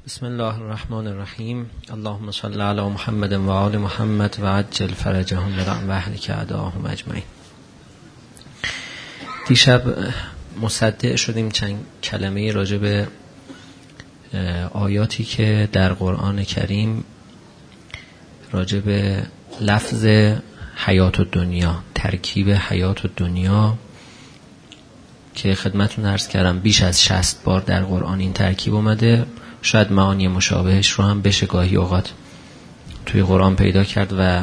بسم الله الرحمن الرحیم. اللهم صل علی محمد و آل محمد و عجل فرجهم و اهلک اعداهم اجمعین. دیشب مصدع شدیم چند کلمه راجع به آیاتی که در قرآن کریم راجع به لفظ حیات الدنیا، ترکیب حیات الدنیا که خدمتتون عرض کردم بیش از 60 بار در قرآن این ترکیب اومده. شاید معانی مشابهش رو هم بشه گاهی اوقات توی قرآن پیدا کرد و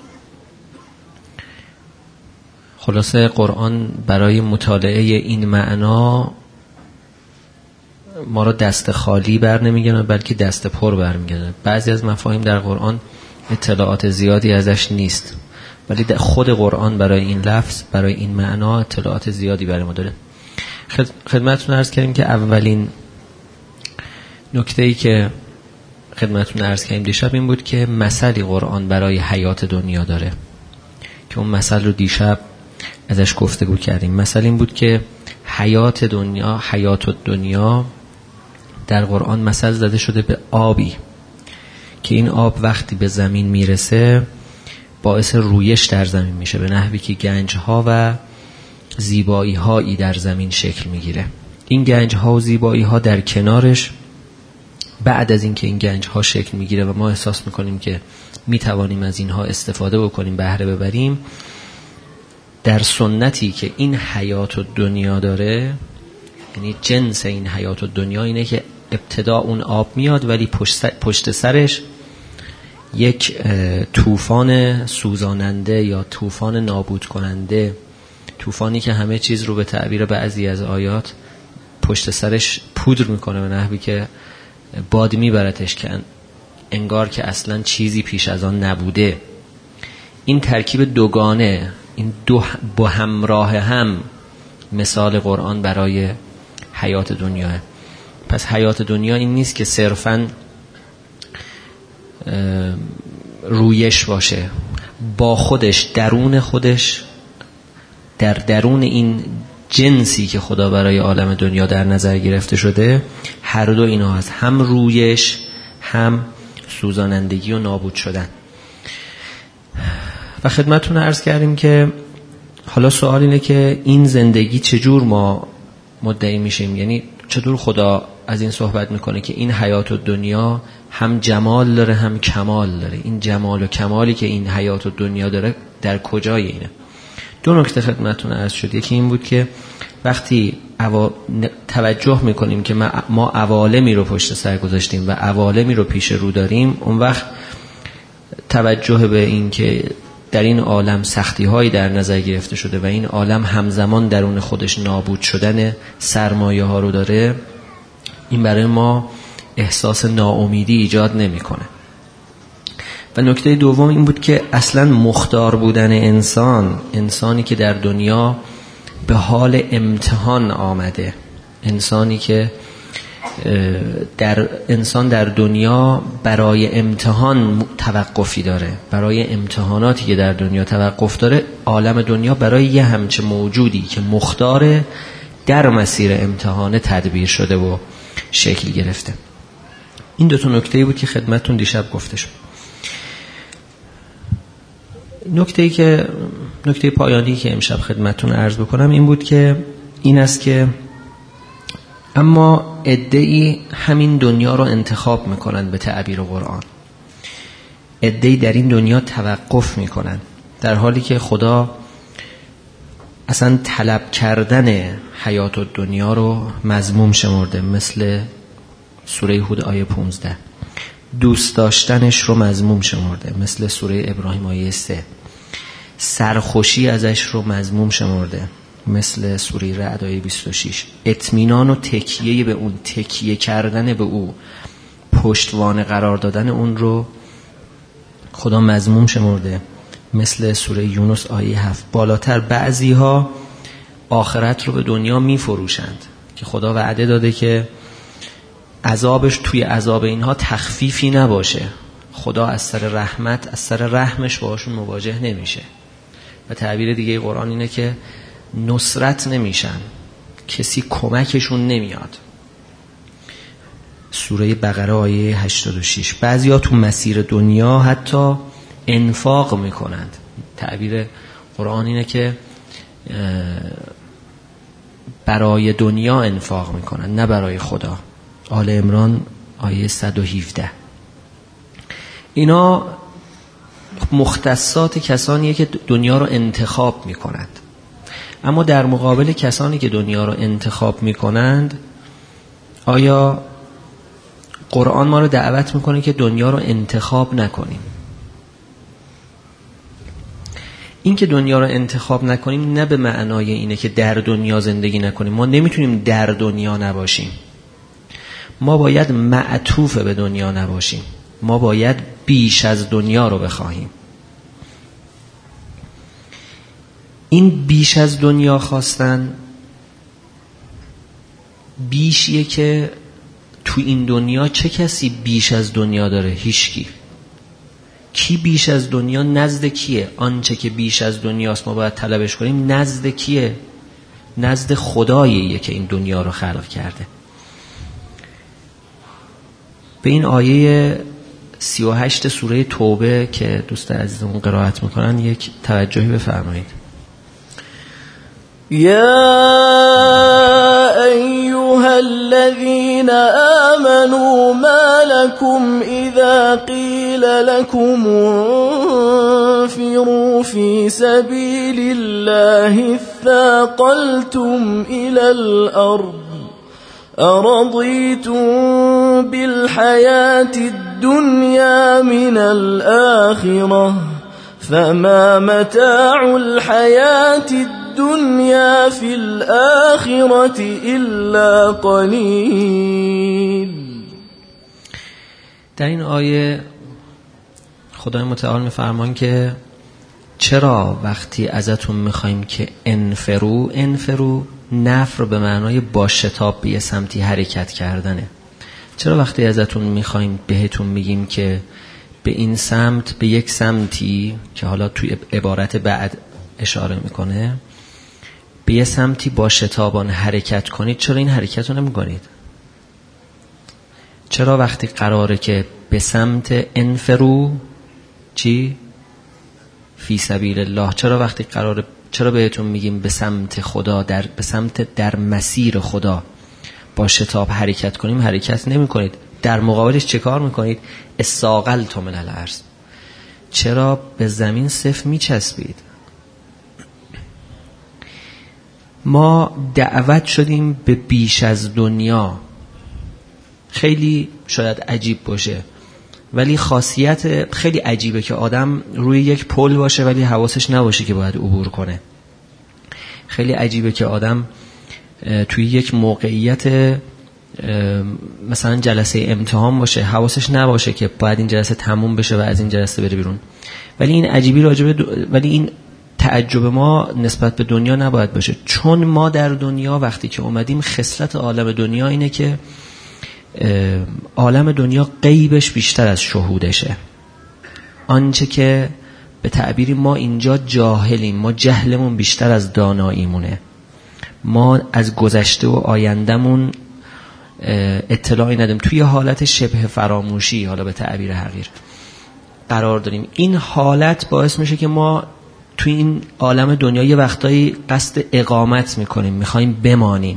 خلاصه قرآن برای مطالعه این معنا ما رو دست خالی بر نمیگردونه بلکه دست پر برمیگردونه. بعضی از مفاهیم در قرآن اطلاعات زیادی ازش نیست، ولی در خود قرآن برای این لفظ، برای این معنا اطلاعات زیادی برای ما داره. خدمتتون عرض کردیم که اولین نکته‌ای که خدمتتون عرض کردیم دیشب این بود که مثلی قرآن برای حیات دنیا داره که اون مثل رو دیشب ازش گفتگو کردیم. مثل این بود که حیات دنیا در قرآن مثل زده شده به آبی که این آب وقتی به زمین میرسه باعث رویش در زمین میشه، به نحوی که گنج‌ها و زیبایی‌هایی در زمین شکل میگیره. این گنج‌ها و زیبایی‌ها در کنارش بعد از اینکه این گنج‌ها شکل میگیره و ما احساس میکنیم که میتوانیم از اینها استفاده بکنیم، بهره ببریم، در سنتی که این حیات الدنیا داره، یعنی جنس این حیات الدنیا اینه که ابتدا اون آب میاد ولی پشت سرش یک طوفان سوزاننده یا طوفان نابود کننده، طوفانی که همه چیز رو به تعبیر بعضی از آیات پشت سرش پودر میکنه به نحوی که باد میبرتش که انگار که اصلا چیزی پیش از آن نبوده. این ترکیب دوگانه، این دو با همراه هم مثال قرآن برای حیات دنیاه. پس حیات دنیا این نیست که صرفاً رویش باشه، با خودش، درون خودش، در درون این جنسی که خدا برای عالم دنیا در نظر گرفته شده، هر دو اینا هست، هم رویش هم سوزانندگی و نابود شدن. و خدمتتون عرض کردیم که حالا سوال اینه که این زندگی چجور ما مدعی میشیم، یعنی چطور خدا از این صحبت میکنه که این حیات الدنیا هم جمال داره هم کمال داره. این جمال و کمالی که این حیات الدنیا داره در کجای اینه؟ دو نکته خدمتتون عرض شد. یکی این بود که وقتی توجه میکنیم که ما عوالمی رو پشت سر گذاشتیم و عوالمی رو پیش رو داریم، اون وقت توجه به این که در این عالم سختی هایی در نظر گرفته شده و این عالم همزمان درون خودش نابود شدن سرمایه ها رو داره، این برای ما احساس ناامیدی ایجاد نمیکنه. و نکته دوم این بود که اصلا مختار بودن انسانی که در دنیا به حال امتحان آمده، انسانی که انسان در دنیا برای امتحان توقفی داره، برای امتحاناتی که در دنیا توقف داره، عالم دنیا برای یه همچه موجودی که مختاره در مسیر امتحان تدبیر شده و شکل گرفته. این دو تا نکته‌ای بود که خدمتتون دیشب گفته شد. نکته پایانی که امشب خدمتتون عرض بکنم این بود که این است که اما عده‌ای همین دنیا رو انتخاب میکنن به تعبیر قرآن، عده‌ای در این دنیا توقف میکنن، در حالی که خدا اصلا طلب کردن حیات الدنیا رو مذموم شمرده، مثل سوره هود آیه 15، دوست داشتنش رو مذموم شمرده، مثل سوره ابراهیم آیه 3، سرخوشی ازش رو مذموم شمرده، مثل سوره رعد آیه 26، اطمینان و تکیه به اون، تکیه کردن به او، پشتوانه قرار دادن اون رو خدا مذموم شمرده، مثل سوره یونس آیه 7. بالاتر بعضی ها آخرت رو به دنیا می فروشند که خدا وعده داده که عذابش توی عذاب اینها تخفیفی نباشه، خدا از سر رحمت، از سر رحمش باهاشون مواجه نمیشه. و تعبیر دیگه قرآن اینه که نصرت نمیشن، کسی کمکشون نمیاد. سوره بقره آیه 86. بعضیا تو مسیر دنیا حتی انفاق میکنند. تعبیر قرآن اینه که برای دنیا انفاق میکنند، نه برای خدا. آل عمران آیه 117. اینا مختصات کسانیه که دنیا رو انتخاب میکنند. اما در مقابل کسانی که دنیا رو انتخاب میکنند، آیا قرآن ما رو دعوت میکنه که دنیا رو انتخاب نکنیم؟ این که دنیا رو انتخاب نکنیم نه به معنای اینه که در دنیا زندگی نکنیم. ما نمیتونیم در دنیا نباشیم. ما باید معطوف به دنیا نباشیم. ما باید بیش از دنیا رو بخواهیم. این بیش از دنیا خواستن بیشیه که تو این دنیا چه کسی بیش از دنیا داره؟ هیچکی. کی بیش از دنیا نزد کیه؟ آنچه که بیش از دنیاست ما باید طلبش کنیم. نزد کیه؟ نزد خداییه که این دنیا رو خلق کرده. به این آیه 38 سوره توبه که دوست عزیزمون قرائت میکنن یک توجهی بفرمایید. یا ایها الذین آمنوا ما لكم اذا قیل لكم انفروا في سبیل الله اثاقلتم الى الارض أرضيتم بالحياة الدنيا من الآخرة فما متاع الحياة الدنيا في الآخرة إلا قليل. در این آیه خدای متعال میفرمان که چرا وقتی ازتون میخوایم که انفرو نفر به معنای با شتاب به یه سمتی حرکت کردنه، چرا وقتی ازتون میخوایم بهتون میگیم که به این سمت، به یک سمتی که حالا توی عبارت بعد اشاره میکنه، به یه سمتی با شتابان حرکت کنید، چرا این حرکت رو نمیکنید؟ چرا وقتی قراره که به سمت انفرو چی؟ فی سبیل الله، چرا وقتی قراره، چرا بهتون میگیم به سمت خدا، به سمت در مسیر خدا با شتاب حرکت کنیم، حرکت نمی کنید؟ در مقابلش چه کار میکنید؟ استاقلتم من الارض، چرا به زمین صفر میچسبید؟ ما دعوت شدیم به بیش از دنیا. خیلی شاید عجیب باشه، ولی خاصیت خیلی عجیبه که آدم روی یک پل باشه ولی حواسش نباشه که باید عبور کنه. خیلی عجیبه که آدم توی یک موقعیت مثلا جلسه امتحان باشه، حواسش نباشه که باید این جلسه تموم بشه و از این جلسه بره بیرون. ولی این عجیبی ولی این تعجب ما نسبت به دنیا نباید باشه، چون ما در دنیا وقتی که اومدیم خصلت عالم دنیا اینه که عالم دنیا غیبش بیشتر از شهودشه. آنچه که به تعبیری ما اینجا جاهلیم، ما جهلمون بیشتر از داناییمونه، ما از گذشته و آیندمون اطلاعی نداریم، توی حالت شبه فراموشی حالا به تعبیر حقیر قرار داریم. این حالت باعث میشه که ما توی این عالم دنیا یه وقتایی قصد اقامت میکنیم، میخوایم بمانیم.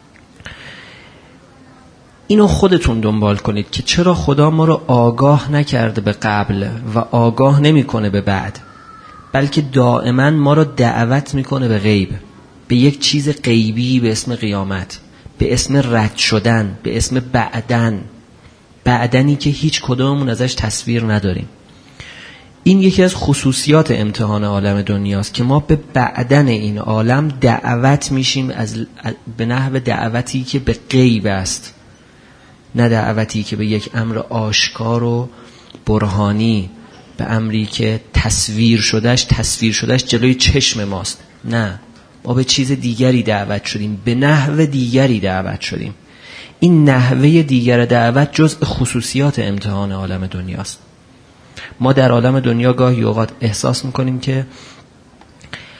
اینو خودتون دنبال کنید که چرا خدا ما رو آگاه نکرده به قبل و آگاه نمیکنه به بعد، بلکه دائما ما رو دعوت میکنه به غیب، به یک چیز غیبی به اسم قیامت، به اسم رد شدن، به اسم بعدنی که هیچ کدوممون ازش تصویر نداریم. این یکی از خصوصیات امتحان عالم دنیاست که ما به بعدن این عالم دعوت میشیم به نحو دعوتی که به غیب است، نه دعوتی که به یک امر آشکار و برهانی، به امری که تصویر شدهش جلوی چشم ماست. نه، ما به چیز دیگری دعوت شدیم، به نحو دیگری دعوت شدیم. این نحوه دیگر دعوت جزء خصوصیات امتحان عالم دنیاست. ما در عالم دنیا گاهی اوقات احساس میکنیم که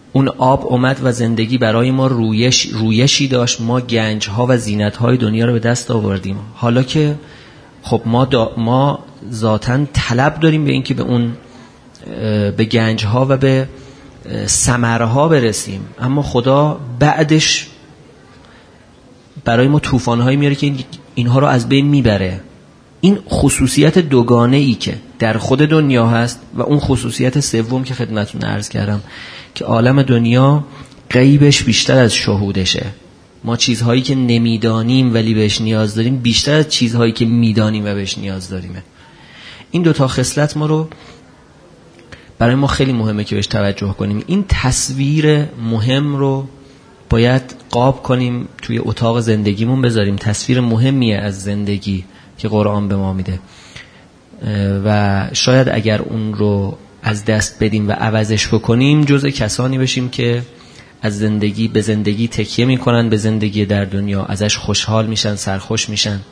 اون آب اومد و زندگی برای ما رویشی داشت، ما گنج‌ها و زینت‌های دنیا رو به دست آوردیم. حالا که خب ما ذاتاً طلب داریم به اینکه به گنج‌ها و به ثمرها برسیم، اما خدا بعدش برای ما طوفان‌هایی میاره که اینها رو از بین میبره. این خصوصیت دوگانه‌ای که در خود دنیا هست و اون خصوصیت سوم که خدمتتون عرض کردم که عالم دنیا غیبش بیشتر از شهودشه. ما چیزهایی که نمیدانیم ولی بهش نیاز داریم بیشتر از چیزهایی که میدانیم و بهش نیاز داریمه. این دوتا خصلت برای ما خیلی مهمه که بهش توجه کنیم. این تصویر مهم رو باید قاب کنیم، توی اتاق زندگیمون بذاریم. تصویر مهمیه از زندگی که قرآن به ما میده و شاید اگر اون رو از دست بدیم و عوضش بکنیم جزء کسانی بشیم که از زندگی به زندگی تکیه میکنن، به زندگی در دنیا ازش خوشحال میشن، سرخوش میشن.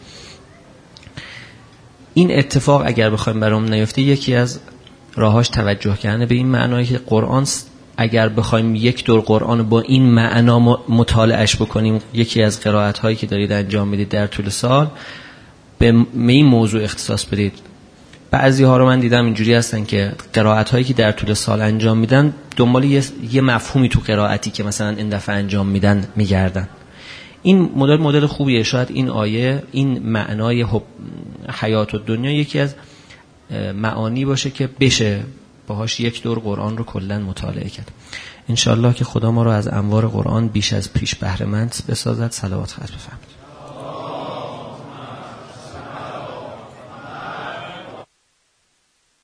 این اتفاق اگر بخوایم برام نیفته، یکی از راهاش توجه کردن به این معنایی که قرآن، اگر بخوایم یک دور قرآن با این معنا مطالعهش بکنیم، یکی از قرائت هایی که دارید انجام میدید در طول سال، به این موضوع اختصاص بدید. بعضی ها رو من دیدم اینجوری هستن که قرائت هایی که در طول سال انجام میدن دنبال یه مفهومی تو قرائتی که مثلا این دفعه انجام میدن میگردن. این مدل خوبیه. شاید این آیه، این معنای حیات و دنیا یکی از معانی باشه که بشه باهاش یک دور قرآن رو کلن مطالعه کرد. انشالله که خدا ما رو از انوار قرآن بیش از پیش بهره مند بسازد. صلوات خط بفرمایید.